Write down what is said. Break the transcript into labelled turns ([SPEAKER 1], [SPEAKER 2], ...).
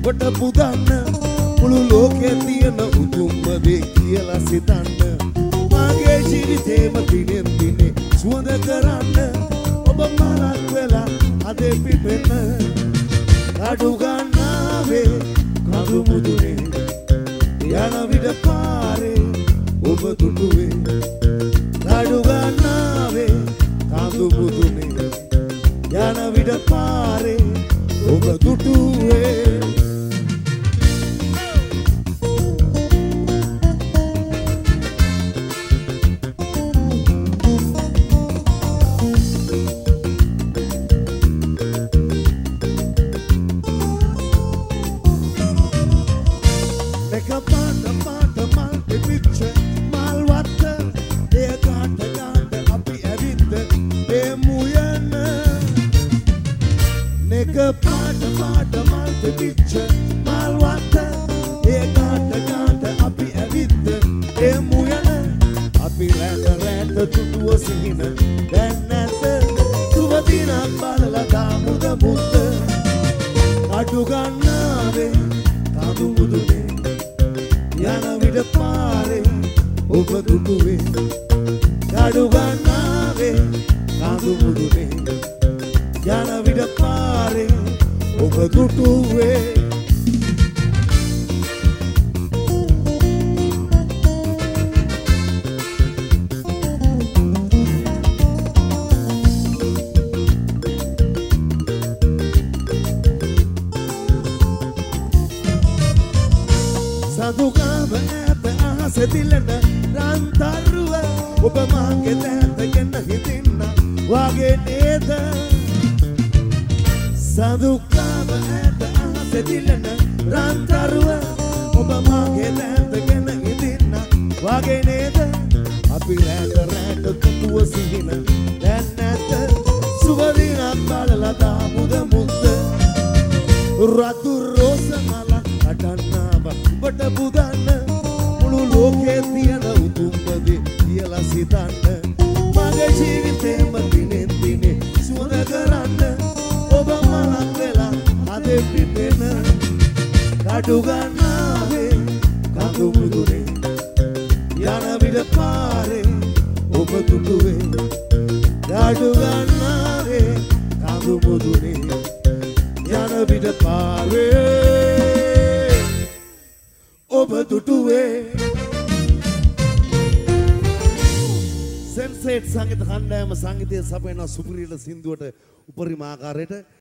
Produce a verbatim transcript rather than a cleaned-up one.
[SPEAKER 1] වට පුදන්න මුළු ලෝකේ තියෙන උතුම්ම දේ කියලා සිතන්න මාගේ ජීවිතේම දිනෙන් දිනේ සුවඳ කරන්න ඔබ මලක් වෙලා අදේ පිපෙන්න කඩු ගන්නාවේ කඳු මුදුනේ යන විට පාරේ ඔබ දුටුවේ කඩු ගන්නාවේ කඳු මුදුනේ යන විට පාරේ ඔබ දුටුවේ
[SPEAKER 2] සංගීත කණ්ඩායම සංගීතයේ සපයන සුපිරිල සින්දුවට උපරිම ආකාරයට